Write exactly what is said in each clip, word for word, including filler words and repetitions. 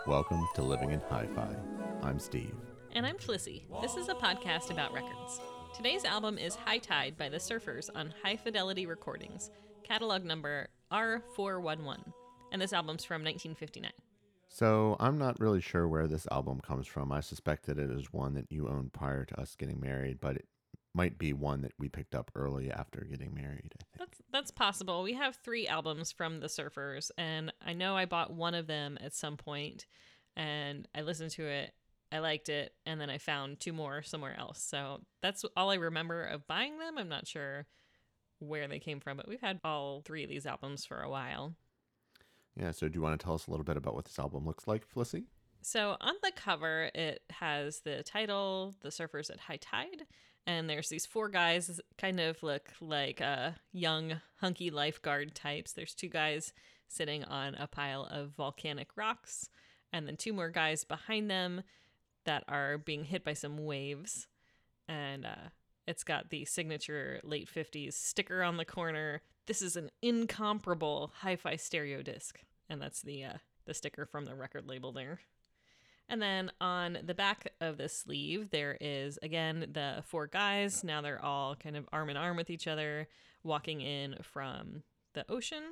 Welcome to Living in Hi-Fi. I'm Steve. And I'm Flissy. This is a podcast about records. Today's album is High Tide by the Surfers on High Fidelity Recordings, catalog number R four one one. And this album's from nineteen fifty-nine. So I'm not really sure where this album comes from. I suspected it is one that you owned prior to us getting married, but it might be one that we picked up early after getting married, I think. That's that's possible. We have three albums from the Surfers, and I know I bought one of them at some point, and I listened to it, I liked it, and then I found two more somewhere else. So that's all I remember of buying them. I'm not sure where they came from, but we've had all three of these albums for a while. Yeah, so do you want to tell us a little bit about what this album looks like, Flissy? So on the cover, it has the title, The Surfers at High Tide, and there's these four guys kind of look like uh, young, hunky lifeguard types. There's two guys sitting on a pile of volcanic rocks, and then two more guys behind them that are being hit by some waves. And uh, it's got the signature late fifties sticker on the corner. This is an incomparable hi-fi stereo disc. And that's the uh, the sticker from the record label there. And then on the back of the sleeve, there is, again, the four guys. Now they're all kind of arm in arm with each other, walking in from the ocean.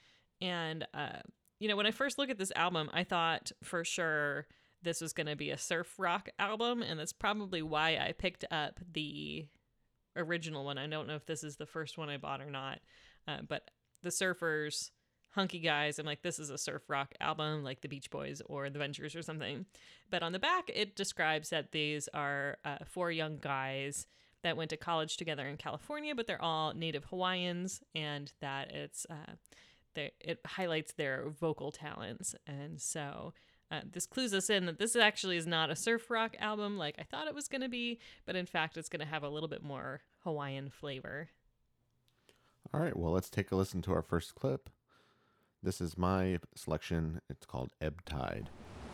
And, uh, you know, when I first looked at this album, I thought for sure this was going to be a surf rock album. And that's probably why I picked up the original one. I don't know if this is the first one I bought or not. Uh, but the Surfers, hunky guys, I'm like, this is a surf rock album like the Beach Boys or the Ventures or something. But on the back, it describes that these are uh, four young guys that went to college together in California, but they're all native Hawaiians, and that it's uh, they, it highlights their vocal talents. And so uh, this clues us in that this actually is not a surf rock album like I thought it was going to be, but in fact, it's going to have a little bit more Hawaiian flavor. All right, well, let's take a listen to our first clip. This is my selection. It's called Ebb Tide.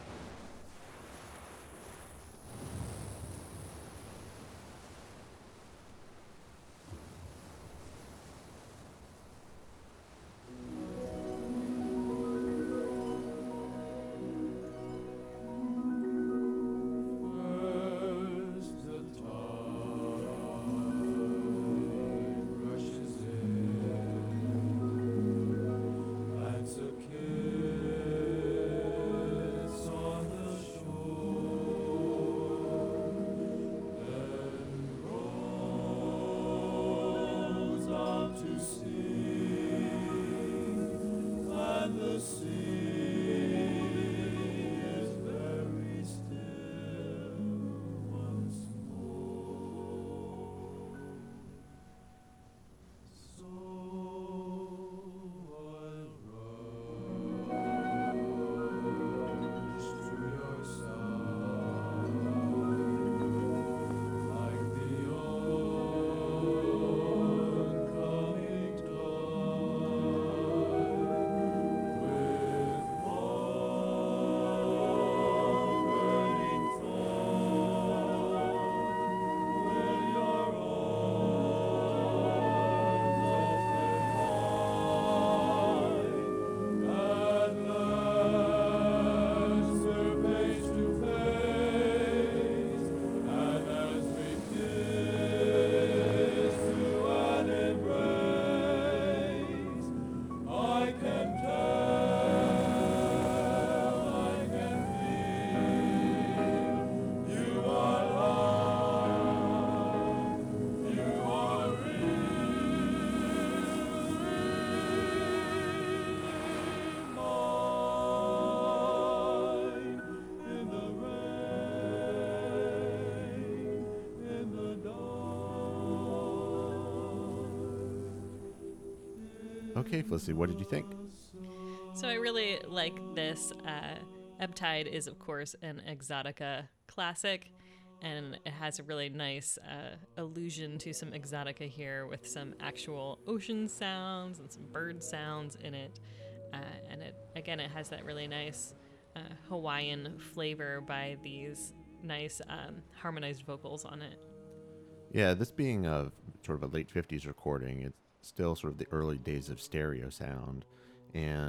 Okay, Felicity, what did you think? So I really like this. Uh, Ebb Tide is, of course, an Exotica classic, and it has a really nice uh, allusion to some Exotica here with some actual ocean sounds and some bird sounds in it. Uh, and it again, it has that really nice uh, Hawaiian flavor by these nice um, harmonized vocals on it. Yeah, this being a sort of a late fifties recording, it's still sort of the early days of stereo sound. And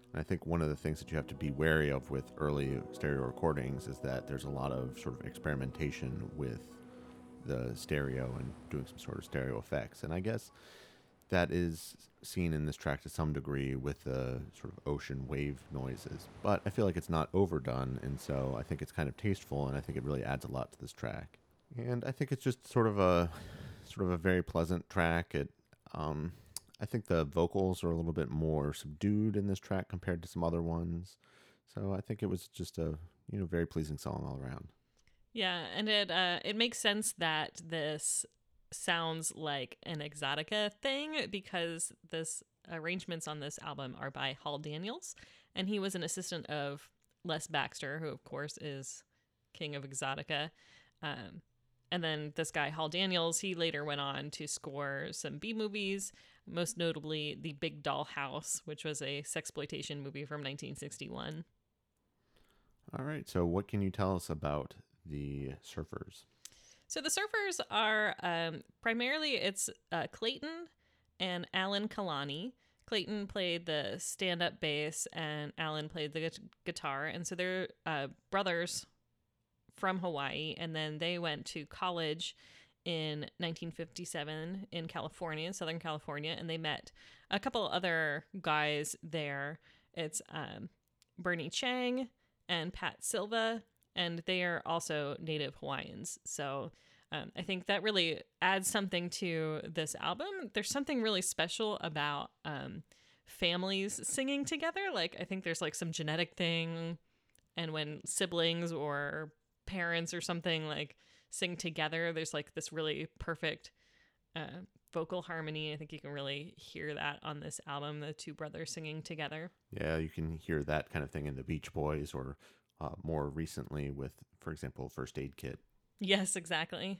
And I think one of the things that you have to be wary of with early stereo recordings is that there's a lot of sort of experimentation with the stereo and doing some sort of stereo effects. And I guess that is seen in this track to some degree with the sort of ocean wave noises. But I feel like it's not overdone, and so I think it's kind of tasteful, and I think it really adds a lot to this track. And I think it's just sort of a sort of a very pleasant track. It um I think the vocals are a little bit more subdued in this track compared to some other ones. So I think it was just a, you know, very pleasing song all around. Yeah, and it uh, it makes sense that this sounds like an Exotica thing because this arrangements on this album are by Hall Daniels, and he was an assistant of Les Baxter, who of course is king of Exotica. Um, and then this guy Hall Daniels, he later went on to score some B movies, most notably The Big Doll House, which was a sexploitation movie from nineteen sixty-one. All right, so what can you tell us about the Surfers? So the Surfers are um, primarily it's uh, Clayton and Alan Kalani. Clayton played the stand-up bass and Alan played the gu- guitar. And so they're uh, brothers from Hawaii. And then they went to college in nineteen fifty-seven in California, Southern California. And they met a couple other guys there. It's um, Bernie Chang and Pat Silva. And they are also native Hawaiians. So um, I think that really adds something to this album. There's something really special about um, families singing together. Like, I think there's like some genetic thing. And when siblings or parents or something like sing together, there's like this really perfect uh, vocal harmony. I think you can really hear that on this album, the two brothers singing together. Yeah, you can hear that kind of thing in the Beach Boys or Uh, more recently with, for example, First Aid Kit. Yes, exactly.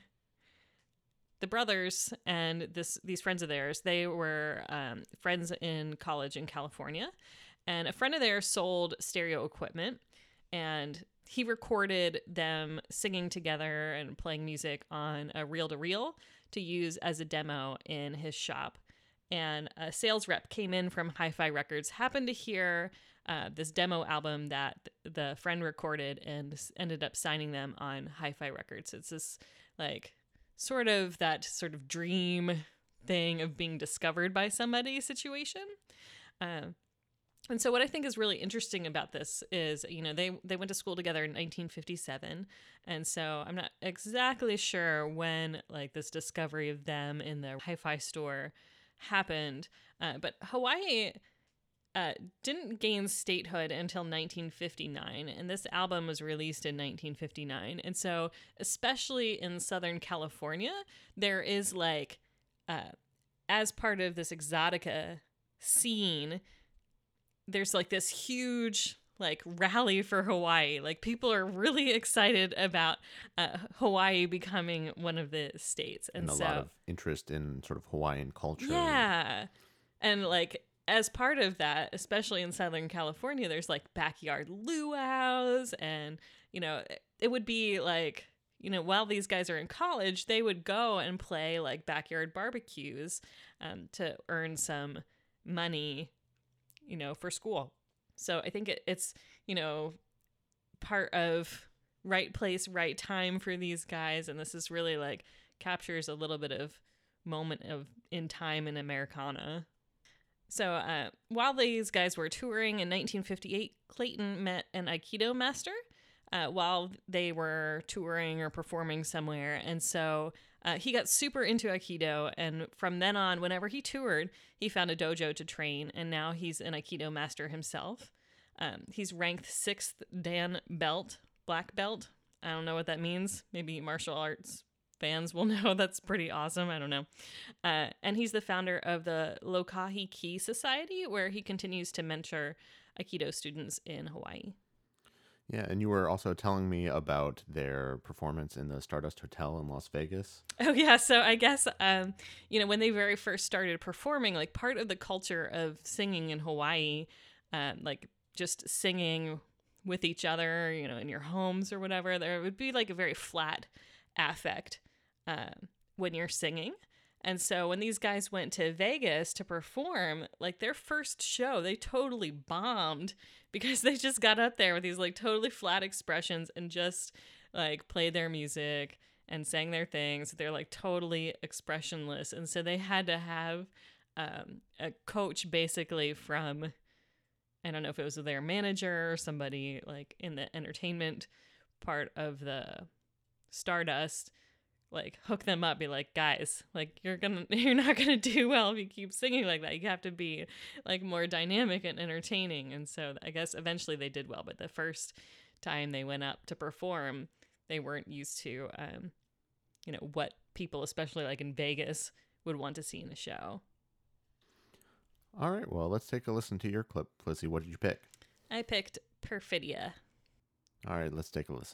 The brothers and this these friends of theirs, they were um, friends in college in California. And a friend of theirs sold stereo equipment. And he recorded them singing together and playing music on a reel-to-reel to use as a demo in his shop. And a sales rep came in from Hi-Fi Records, happened to hear uh, this demo album that the friend recorded and ended up signing them on Hi-Fi Records. It's this like sort of that sort of dream thing of being discovered by somebody situation. Uh, and so what I think is really interesting about this is, you know, they, they went to school together in nineteen fifty-seven. And so I'm not exactly sure when like this discovery of them in the hi-fi store happened. Uh, but Hawaii uh, didn't gain statehood until nineteen fifty-nine, and this album was released in nineteen fifty-nine. And so, especially in Southern California, there is like, uh, as part of this Exotica scene, there's like this huge like rally for Hawaii. Like people are really excited about uh, Hawaii becoming one of the states, and, and a so, lot of interest in sort of Hawaiian culture. Yeah, and like as part of that, especially in Southern California, there's like backyard luau's, and you know it would be like, you know, while these guys are in college, they would go and play like backyard barbecues um, to earn some money, you know, for school. So I think it, it's, you know, part of right place, right time for these guys. And this is really like captures a little bit of moment of in time in Americana. So uh, while these guys were touring in nineteen fifty-eight, Clayton met an Aikido master uh, while they were touring or performing somewhere. And so uh, he got super into Aikido. And from then on, whenever he toured, he found a dojo to train. And now he's an Aikido master himself. Um, he's ranked sixth Dan belt, black belt. I don't know what that means. Maybe martial arts fans will know. That's pretty awesome. I don't know. Uh, and he's the founder of the Lokahi Ki Society, where he continues to mentor Aikido students in Hawaii. Yeah, and you were also telling me about their performance in the Stardust Hotel in Las Vegas. Oh, yeah. So I guess, um, you know, when they very first started performing, like part of the culture of singing in Hawaii, uh, like just singing with each other, you know, in your homes or whatever, there would be like a very flat affect uh, when you're singing. And so when these guys went to Vegas to perform, like their first show, they totally bombed because they just got up there with these like totally flat expressions and just like played their music and sang their things. They're like totally expressionless. And so they had to have um, a coach basically from, I don't know if it was their manager or somebody like in the entertainment part of the Stardust, like hook them up, be like, guys, like you're gonna you're not gonna do well if you keep singing like that. You have to be like more dynamic and entertaining. And so I guess eventually they did well, but the first time they went up to perform, they weren't used to um you know what people, especially like in Vegas, would want to see in a show. All right, well, let's take a listen to your clip. Lizzie, what did you pick? I picked Perfidia. All right, let's take a listen.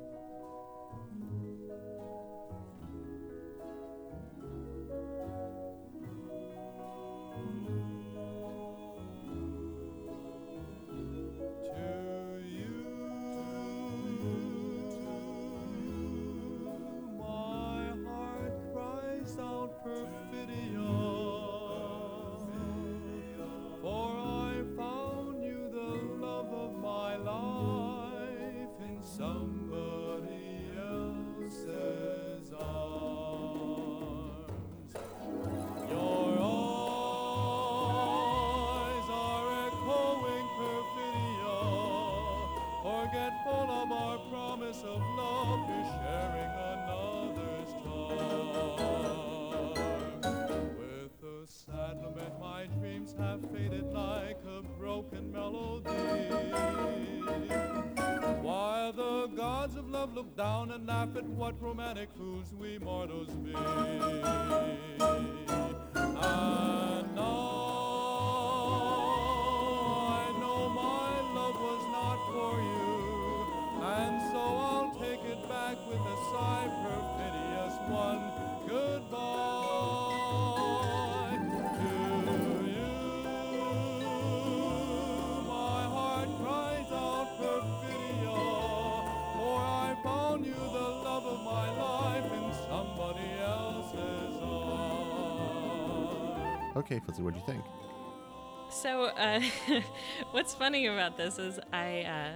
Look down and laugh at what romantic fools we mortals be. And now I know my love was not for you, and so I'll take it back with a sigh, perfidious one. Goodbye to you. My heart cries out, perfidia, for I found you the love of my life in somebody else's arms. Okay, Fuzzy, what'd you think? So, uh, what's funny about this is I, uh,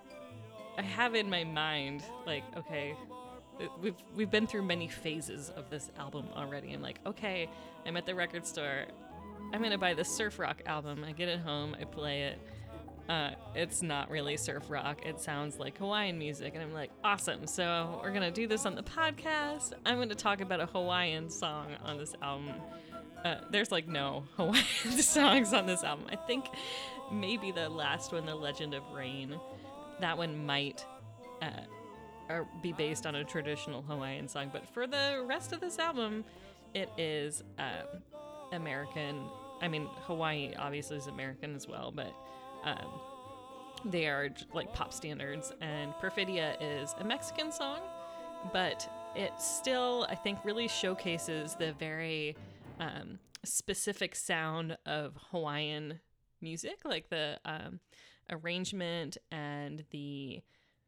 I have in my mind, like, okay, we've we've been through many phases of this album already. I'm like, okay, I'm at the record store, I'm gonna buy the surf rock album. I get it home, I play it. Uh, it's not really surf rock. It sounds like Hawaiian music. And I'm like, awesome. So we're going to do this on the podcast. I'm going to talk about a Hawaiian song on this album. Uh, there's like no Hawaiian songs on this album. I think maybe the last one, The Legend of Rain, that one might uh, or be based on a traditional Hawaiian song. But for the rest of this album, it is um, American. I mean, Hawaii obviously is American as well, but Um, they are like pop standards, and Perfidia is a Mexican song, but it still, I think, really showcases the very um, specific sound of Hawaiian music, like the um, arrangement and the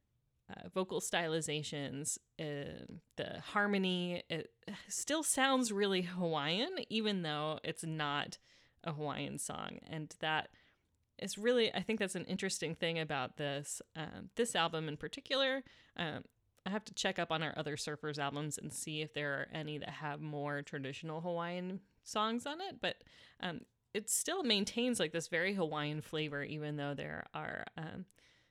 uh, vocal stylizations, uh, the harmony. It still sounds really Hawaiian, even though it's not a Hawaiian song, and that It's really, I think that's an interesting thing about this um, this album in particular. Um, I have to check up on our other Surfers albums and see if there are any that have more traditional Hawaiian songs on it. But um, it still maintains like this very Hawaiian flavor, even though there are um,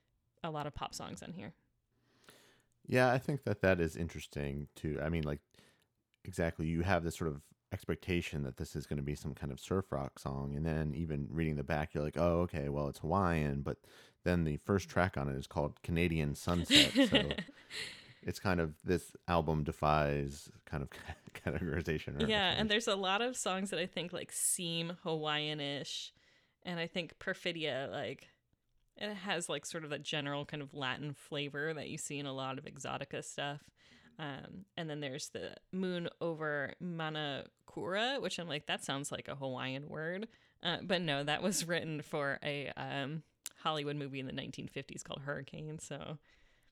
a lot of pop songs on here. Yeah, I think that that is interesting too. I mean, like, exactly, you have this sort of expectation that this is going to be some kind of surf rock song, and then even reading the back, you're like, oh, okay, well, it's Hawaiian, but then the first track on it is called Canadian Sunset, so it's kind of, this album defies kind of categorization. Or yeah, and there's a lot of songs that I think like seem Hawaiian-ish, and I think Perfidia, like, it has like sort of that general kind of Latin flavor that you see in a lot of Exotica stuff. Um, and then there's the Moon Over Manakura, which I'm like, that sounds like a Hawaiian word. Uh, but no, that was written for a um, Hollywood movie in the nineteen fifties called Hurricane. So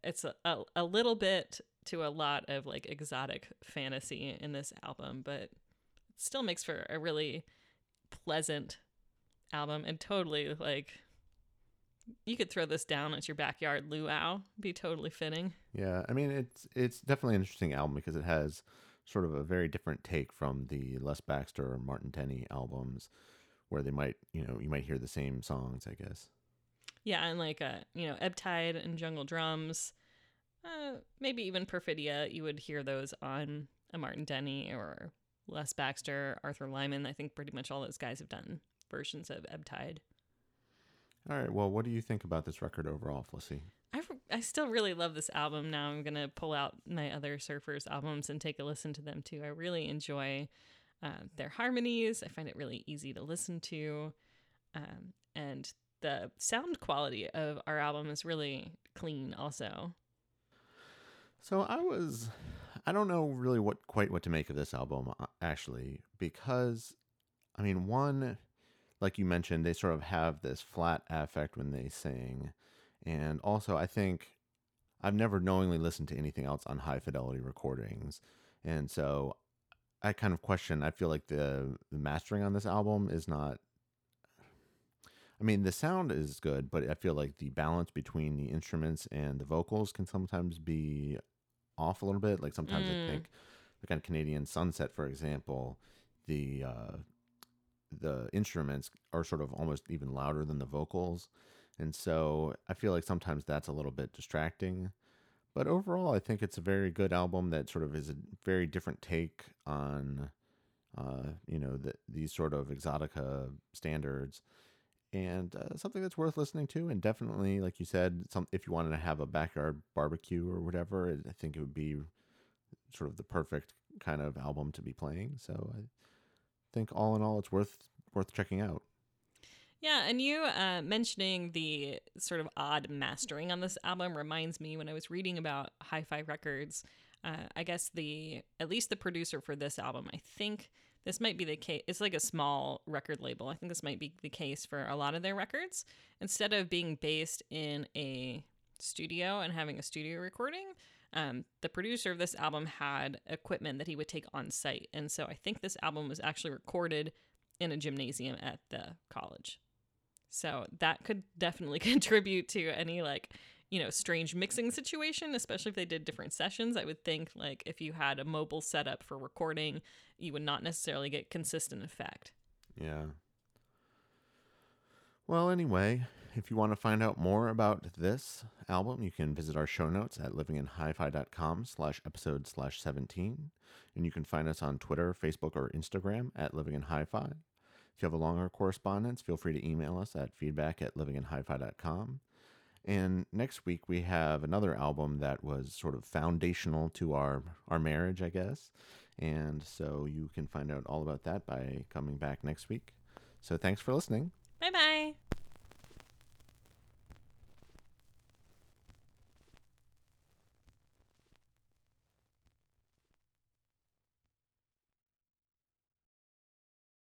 it's a, a, a little bit to a lot of like exotic fantasy in this album, but it still makes for a really pleasant album, and totally like you could throw this down at your backyard luau, be totally fitting. Yeah, I mean it's it's definitely an interesting album because it has sort of a very different take from the Les Baxter or Martin Tenney albums, where they might, you know, you might hear the same songs, I guess. Yeah, and like uh, you know, Ebb Tide and Jungle Drums, uh, maybe even Perfidia, you would hear those on a Martin Denny or Les Baxter, Arthur Lyman. I think pretty much all those guys have done versions of Ebb Tide. All right, well, what do you think about this record overall, Felicity? I, I still really love this album. Now I'm going to pull out my other Surfers albums and take a listen to them too. I really enjoy uh, their harmonies. I find it really easy to listen to. Um, and the sound quality of our album is really clean also. So I was, I don't know really what quite what to make of this album, actually, because, I mean, one, like you mentioned, they sort of have this flat affect when they sing. And also, I think I've never knowingly listened to anything else on high fidelity recordings. And so I kind of question, I feel like the, the mastering on this album is not, I mean, the sound is good, but I feel like the balance between the instruments and the vocals can sometimes be off a little bit. Like sometimes mm. I think, like on Canadian Sunset, for example, the uh, the instruments are sort of almost even louder than the vocals. And so I feel like sometimes that's a little bit distracting. But overall, I think it's a very good album that sort of is a very different take on, uh, you know, the, these sort of exotica standards. And uh, something that's worth listening to, and definitely, like you said, some if you wanted to have a backyard barbecue or whatever, it, I think it would be sort of the perfect kind of album to be playing. So I think all in all, it's worth worth checking out. Yeah, and you uh, mentioning the sort of odd mastering on this album reminds me when I was reading about Hi-Fi Records. Uh, I guess the at least the producer for this album, I think. This might be the case. It's like a small record label. I think this might be the case for a lot of their records. Instead of being based in a studio and having a studio recording, um, the producer of this album had equipment that he would take on site. And so I think this album was actually recorded in a gymnasium at the college. So that could definitely contribute to any like, you know, strange mixing situation, especially if they did different sessions. I would think like if you had a mobile setup for recording, you would not necessarily get consistent effect. Yeah. Well, anyway, if you want to find out more about this album, you can visit our show notes at livinginhifi.com slash episode slash 17. And you can find us on Twitter, Facebook, or Instagram at livinginhifi. If you have a longer correspondence, feel free to email us at feedback at livinginhifi dot com. And next week, we have another album that was sort of foundational to our, our marriage, I guess. And so you can find out all about that by coming back next week. So thanks for listening. Bye-bye.